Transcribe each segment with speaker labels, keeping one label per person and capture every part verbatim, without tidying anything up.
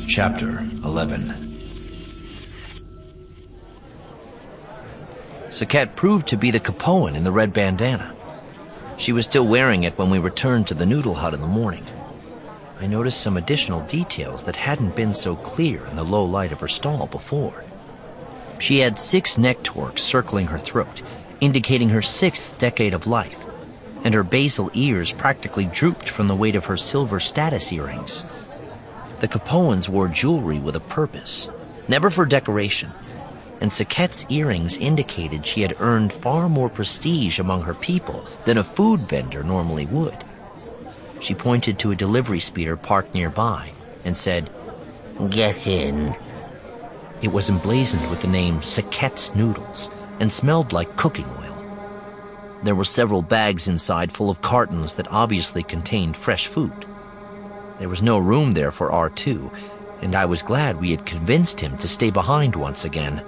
Speaker 1: Chapter eleven.
Speaker 2: Saket proved to be the Capoan in the red bandana. She was still wearing it when we returned to the noodle hut in the morning. I noticed some additional details that hadn't been so clear in the low light of her stall before. She had six neck torques circling her throat, indicating her sixth decade of life, and her basal ears practically drooped from the weight of her silver status earrings. The Capoans wore jewelry with a purpose, never for decoration, and Saket's earrings indicated she had earned far more prestige among her people than a food vendor normally would. She pointed to a delivery speeder parked nearby and said,
Speaker 3: "Get in."
Speaker 2: It was emblazoned with the name Saket's Noodles and smelled like cooking oil. There were several bags inside full of cartons that obviously contained fresh food. There was no room there for R two, and I was glad we had convinced him to stay behind once again.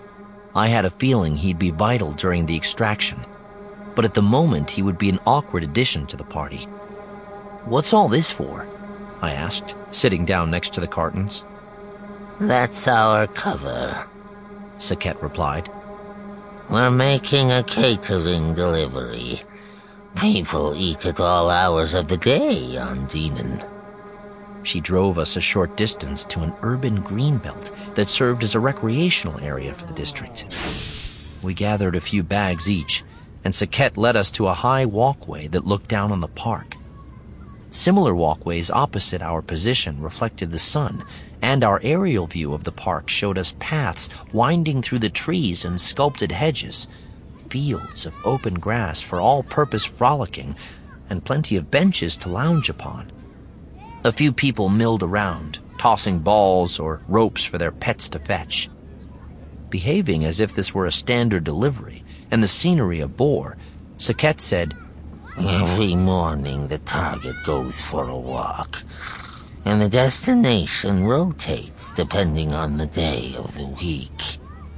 Speaker 2: I had a feeling he'd be vital during the extraction, but at the moment he would be an awkward addition to the party. "What's all this for?" I asked, sitting down next to the cartons.
Speaker 3: "That's our cover,"
Speaker 2: Saket replied.
Speaker 3: "We're making a catering delivery. People eat at all hours of the day on Dinan."
Speaker 2: She drove us a short distance to an urban greenbelt that served as a recreational area for the district. We gathered a few bags each, and Saket led us to a high walkway that looked down on the park. Similar walkways opposite our position reflected the sun, and our aerial view of the park showed us paths winding through the trees and sculpted hedges, fields of open grass for all-purpose frolicking, and plenty of benches to lounge upon. A few people milled around, tossing balls or ropes for their pets to fetch. Behaving as if this were a standard delivery and the scenery a bore, Saket said,
Speaker 3: "Every morning the target goes for a walk, and the destination rotates depending on the day of the week.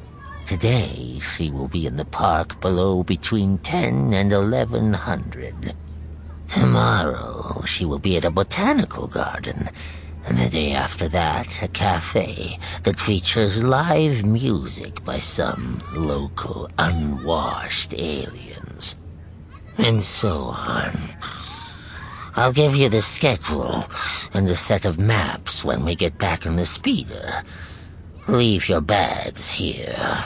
Speaker 3: Today she will be in the park below between ten and eleven hundred. Tomorrow she will be at a botanical garden, and the day after that a cafe that features live music by some local unwashed aliens. And so on. I'll give you the schedule and a set of maps when we get back in the speeder. Leave your bags here."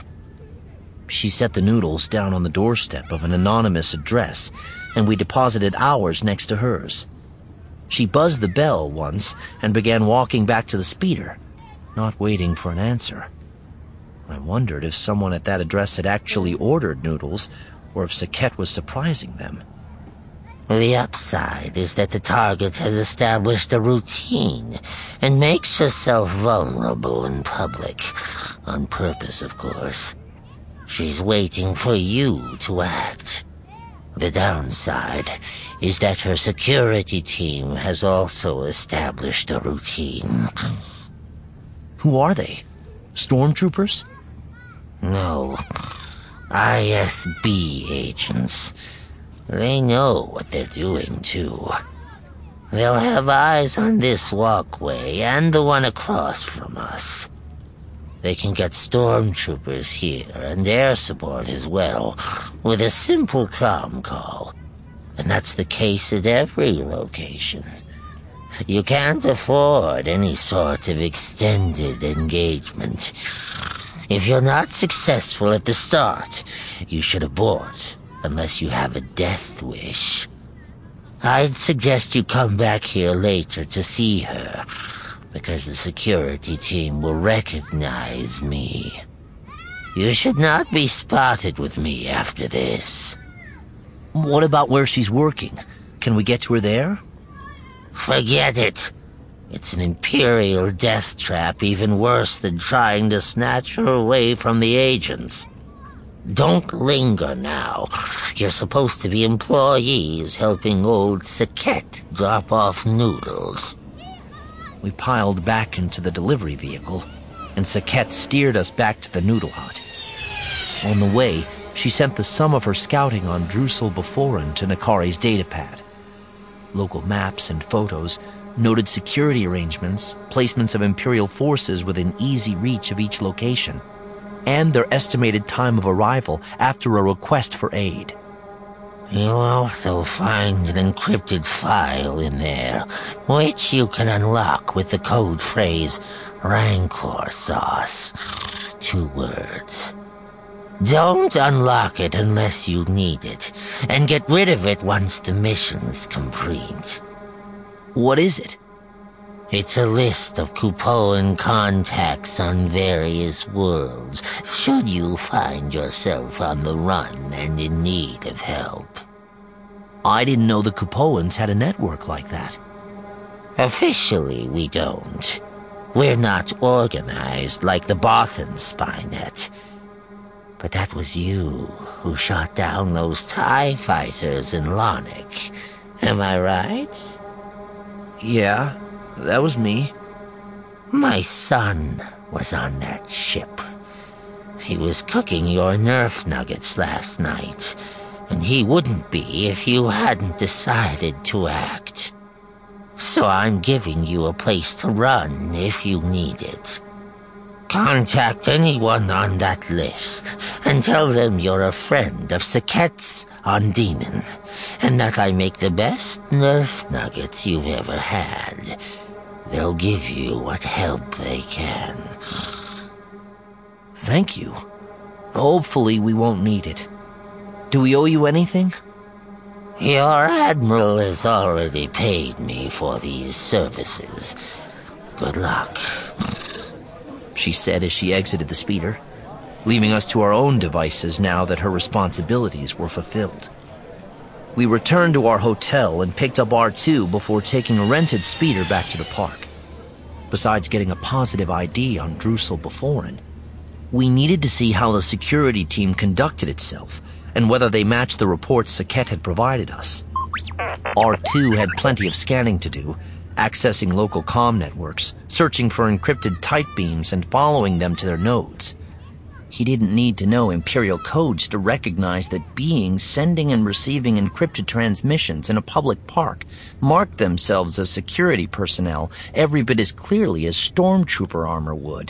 Speaker 2: She set the noodles down on the doorstep of an anonymous address, and we deposited ours next to hers. She buzzed the bell once and began walking back to the speeder, not waiting for an answer. I wondered if someone at that address had actually ordered noodles, or if Saket was surprising them.
Speaker 3: "The upside is that the target has established a routine and makes herself vulnerable in public, on purpose, of course. She's waiting for you to act. The downside is that her security team has also established a routine."
Speaker 2: "Who are they? Stormtroopers?"
Speaker 3: "No, I S B agents. They know what they're doing, too. They'll have eyes on this walkway and the one across from us. They can get stormtroopers here and air support as well with a simple comm call. And that's the case at every location. You can't afford any sort of extended engagement. If you're not successful at the start, you should abort unless you have a death wish. I'd suggest you come back here later to see her, because the security team will recognize me. You should not be spotted with me after this."
Speaker 2: "What about where she's working? Can we get to her there?"
Speaker 3: "Forget it. It's an Imperial death trap even worse than trying to snatch her away from the agents. Don't linger now. You're supposed to be employees helping old Saket drop off noodles."
Speaker 2: We piled back into the delivery vehicle, and Saket steered us back to the noodle hut. On the way, she sent the sum of her scouting on Drusel Beforen to Nakari's datapad. Local maps and photos, noted security arrangements, placements of Imperial forces within easy reach of each location, and their estimated time of arrival after a request for aid.
Speaker 3: You'll also find an encrypted file in there, which you can unlock with the code phrase Rancor Sauce. Two words. Don't unlock it unless you need it, and get rid of it once the mission's complete.
Speaker 2: What is it?
Speaker 3: It's a list of Kupoan contacts on various worlds, should you find yourself on the run and in need of help.
Speaker 2: I didn't know the Kupoans had a network like that.
Speaker 3: Officially, we don't. We're not organized like the Bothan Spynet. But that was you who shot down those TIE fighters in Larnic. Am I right?
Speaker 2: Yeah, that was me.
Speaker 3: My son was on that ship. He was cooking your Nerf nuggets last night, and he wouldn't be if you hadn't decided to act. So I'm giving you a place to run if you need it. Contact anyone on that list and tell them you're a friend of Sakett's on Dinan, and that I make the best Nerf nuggets you've ever had. They'll give you what help they can.
Speaker 2: Thank you. Hopefully we won't need it. Do we owe you anything?
Speaker 3: Your admiral has already paid me for these services. Good luck,
Speaker 2: she said as she exited the speeder, leaving us to our own devices now that her responsibilities were fulfilled. We returned to our hotel and picked up R two before taking a rented speeder back to the park. Besides getting a positive I D on Drusel Beforen, we needed to see how the security team conducted itself and whether they matched the reports Sakett had provided us. R two had plenty of scanning to do, accessing local comm networks, searching for encrypted tight beams and following them to their nodes. He didn't need to know Imperial codes to recognize that beings sending and receiving encrypted transmissions in a public park marked themselves as security personnel every bit as clearly as stormtrooper armor would.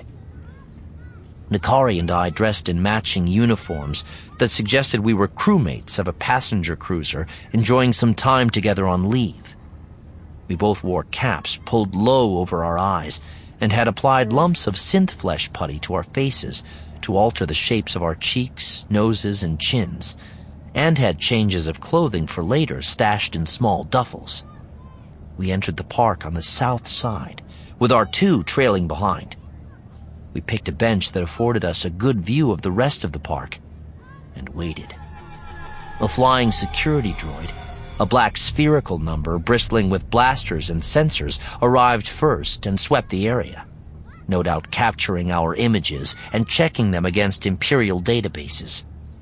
Speaker 2: N'Kari and I dressed in matching uniforms that suggested we were crewmates of a passenger cruiser enjoying some time together on leave. We both wore caps pulled low over our eyes and had applied lumps of synth flesh putty to our faces to alter the shapes of our cheeks, noses, and chins, and had changes of clothing for later stashed in small duffels. We entered the park on the south side, with R two trailing behind. We picked a bench that afforded us a good view of the rest of the park and waited. A flying security droid, a black spherical number bristling with blasters and sensors, arrived first and swept the area, no doubt capturing our images and checking them against Imperial databases.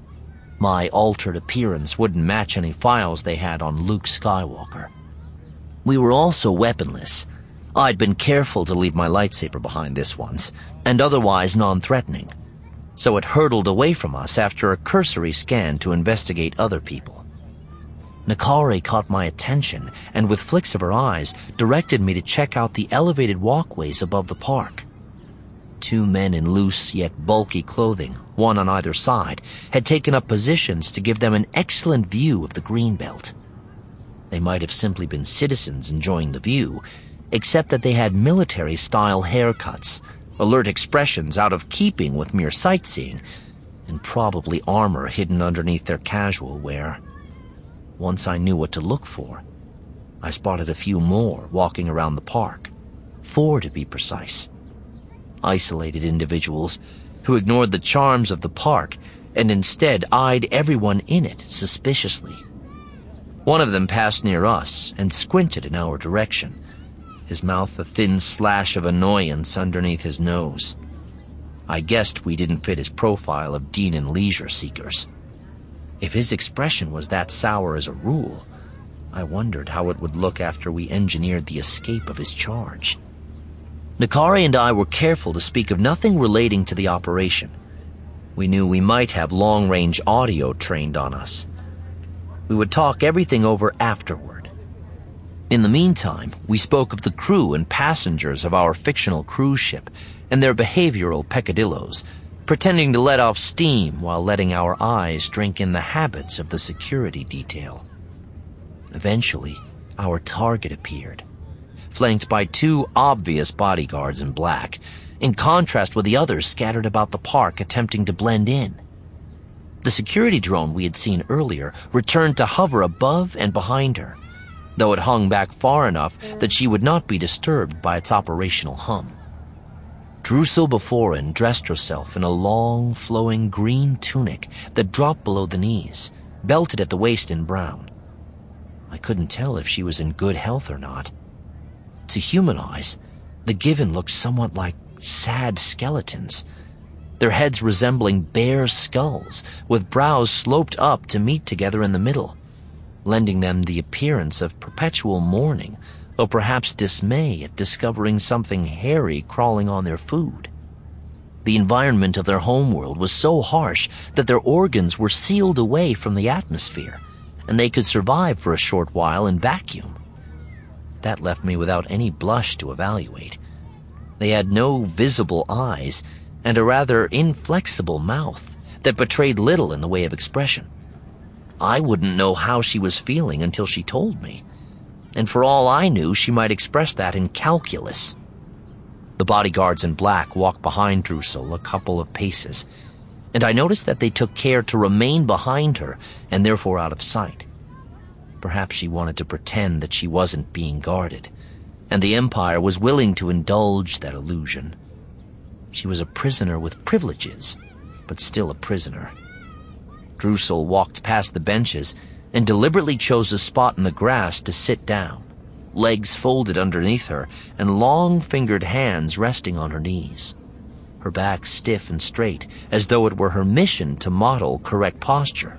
Speaker 2: My altered appearance wouldn't match any files they had on Luke Skywalker. We were also weaponless. I'd been careful to leave my lightsaber behind this once, and otherwise non-threatening, so it hurtled away from us after a cursory scan to investigate other people. N'Kari caught my attention and with flicks of her eyes directed me to check out the elevated walkways above the park. Two men in loose yet bulky clothing, one on either side, had taken up positions to give them an excellent view of the Greenbelt. They might have simply been citizens enjoying the view, except that they had military-style haircuts, alert expressions out of keeping with mere sightseeing, and probably armor hidden underneath their casual wear. Once I knew what to look for, I spotted a few more walking around the park, four to be precise. Isolated individuals who ignored the charms of the park and instead eyed everyone in it suspiciously. One of them passed near us and squinted in our direction, his mouth a thin slash of annoyance underneath his nose. I guessed we didn't fit his profile of Dinan leisure seekers. If his expression was that sour as a rule, I wondered how it would look after we engineered the escape of his charge. N'Kari and I were careful to speak of nothing relating to the operation. We knew we might have long-range audio trained on us. We would talk everything over afterward. In the meantime, we spoke of the crew and passengers of our fictional cruise ship and their behavioral peccadillos, pretending to let off steam while letting our eyes drink in the habits of the security detail. Eventually, our target appeared, flanked by two obvious bodyguards in black, in contrast with the others scattered about the park attempting to blend in. The security drone we had seen earlier returned to hover above and behind her, though it hung back far enough that she would not be disturbed by its operational hum. Drusilla Beforin dressed herself in a long, flowing green tunic that dropped below the knees, belted at the waist in brown. I couldn't tell if she was in good health or not. To human eyes, the Given looked somewhat like sad skeletons, their heads resembling bare skulls, with brows sloped up to meet together in the middle, lending them the appearance of perpetual mourning, or perhaps dismay at discovering something hairy crawling on their food. The environment of their homeworld was so harsh that their organs were sealed away from the atmosphere, and they could survive for a short while in vacuum. That left me without any blush to evaluate. They had no visible eyes and a rather inflexible mouth that betrayed little in the way of expression. I wouldn't know how she was feeling until she told me, and for all I knew, she might express that in calculus. The bodyguards in black walked behind Drusilla a couple of paces, and I noticed that they took care to remain behind her and therefore out of sight. Perhaps she wanted to pretend that she wasn't being guarded, and the Empire was willing to indulge that illusion. She was a prisoner with privileges, but still a prisoner. Drusilla walked past the benches and deliberately chose a spot in the grass to sit down, legs folded underneath her and long-fingered hands resting on her knees, her back stiff and straight, as though it were her mission to model correct posture.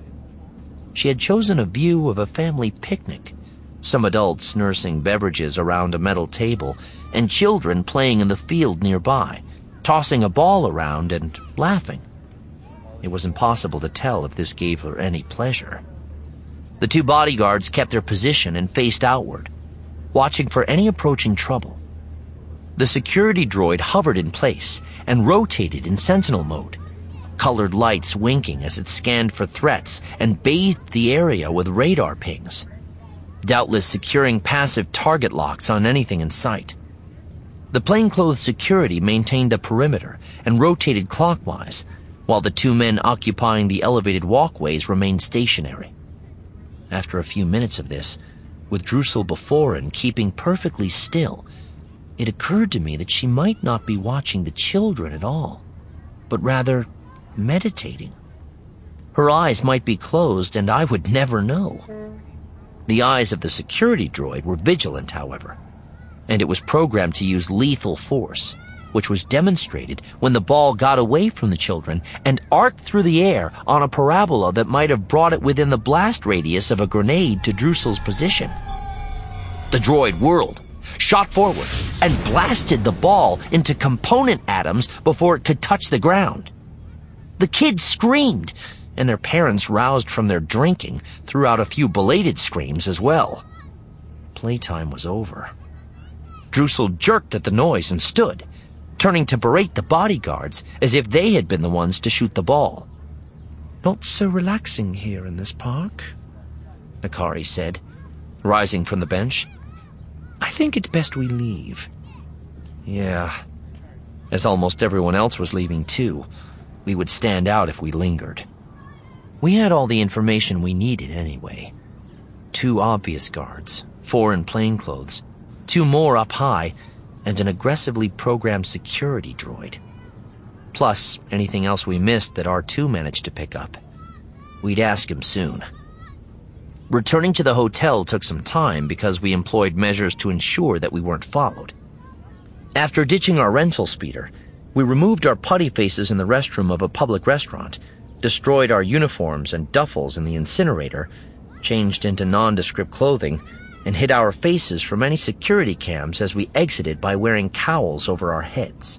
Speaker 2: She had chosen a view of a family picnic, some adults nursing beverages around a metal table, and children playing in the field nearby, tossing a ball around and laughing. It was impossible to tell if this gave her any pleasure. The two bodyguards kept their position and faced outward, watching for any approaching trouble. The security droid hovered in place and rotated in sentinel mode, colored lights winking as it scanned for threats and bathed the area with radar pings, doubtless securing passive target locks on anything in sight. The plainclothes security maintained a perimeter and rotated clockwise, while the two men occupying the elevated walkways remained stationary. After a few minutes of this, with Drusilla Beforin keeping perfectly still, it occurred to me that she might not be watching the children at all, but rather meditating. Her eyes might be closed, and I would never know. The eyes of the security droid were vigilant, however, and it was programmed to use lethal force, which was demonstrated when the ball got away from the children and arced through the air on a parabola that might have brought it within the blast radius of a grenade to Drusilla's position. The droid whirled, shot forward, and blasted the ball into component atoms before it could touch the ground. The kids screamed, and their parents, roused from their drinking, threw out a few belated screams as well. Playtime was over. Drusilla jerked at the noise and stood, turning to berate the bodyguards as if they had been the ones to shoot the ball. "Not so relaxing here in this park," Nakari said, rising from the bench. "I think it's best we leave." Yeah, as almost everyone else was leaving too. We would stand out if we lingered. We had all the information we needed anyway. Two obvious guards, four in plainclothes, two more up high, and an aggressively programmed security droid. Plus, anything else we missed that R two managed to pick up. We'd ask him soon. Returning to the hotel took some time because we employed measures to ensure that we weren't followed. After ditching our rental speeder, we removed our putty faces in the restroom of a public restaurant, destroyed our uniforms and duffels in the incinerator, changed into nondescript clothing, and hid our faces from any security cams as we exited by wearing cowls over our heads.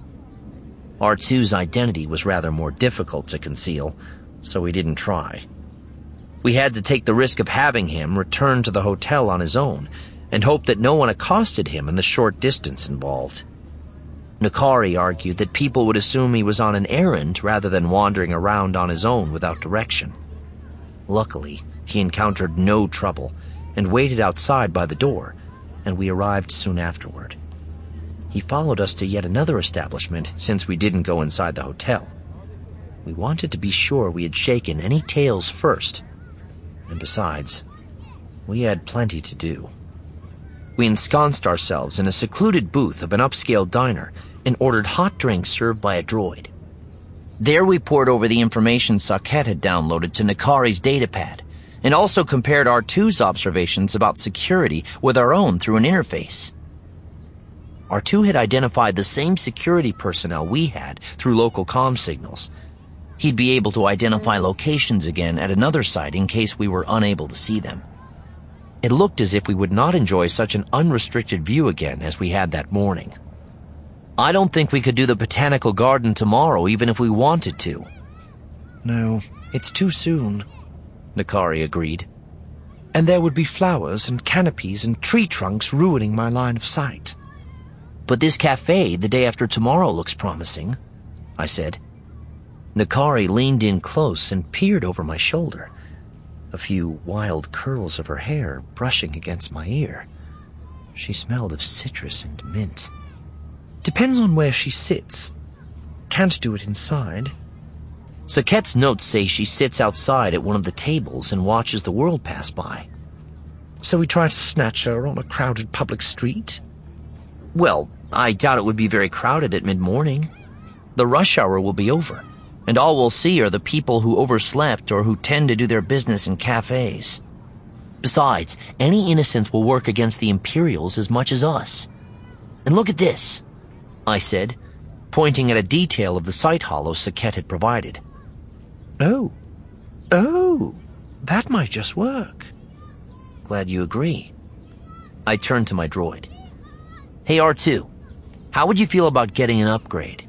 Speaker 2: R two's identity was rather more difficult to conceal, so we didn't try. We had to take the risk of having him return to the hotel on his own, and hoped that no one accosted him in the short distance involved. Nakari argued that people would assume he was on an errand rather than wandering around on his own without direction. Luckily, he encountered no trouble and waited outside by the door, and we arrived soon afterward. He followed us to yet another establishment since we didn't go inside the hotel. We wanted to be sure we had shaken any tails first, and besides, we had plenty to do. We ensconced ourselves in a secluded booth of an upscale diner and ordered hot drinks served by a droid. There we pored over the information Saket had downloaded to Nakari's datapad, and also compared R two's observations about security with our own through an interface. R two had identified the same security personnel we had through local comm signals. He'd be able to identify locations again at another site in case we were unable to see them. It looked as if we would not enjoy such an unrestricted view again as we had that morning. I don't think we could do the Botanical Garden tomorrow even if we wanted to.
Speaker 1: No, it's too soon, Nakari agreed. And there would be flowers and canopies and tree trunks ruining my line of sight.
Speaker 2: But this cafe the day after tomorrow looks promising, I said. Nakari leaned in close and peered over my shoulder, a few wild curls of her hair brushing against my ear. She smelled of citrus and mint.
Speaker 1: Depends on where she sits. Can't do it inside.
Speaker 2: Saket's notes say she sits outside at one of the tables and watches the world pass by.
Speaker 1: So we try to snatch her on a crowded public street?
Speaker 2: Well, I doubt it would be very crowded at mid-morning. The rush hour will be over, and all we'll see are the people who overslept or who tend to do their business in cafes. Besides, any innocents will work against the Imperials as much as us. And look at this, I said, pointing at a detail of the sight hollow Saket had provided.
Speaker 1: Oh. Oh, that might just work.
Speaker 2: Glad you agree. I turned to my droid. Hey, R two, how would you feel about getting an upgrade?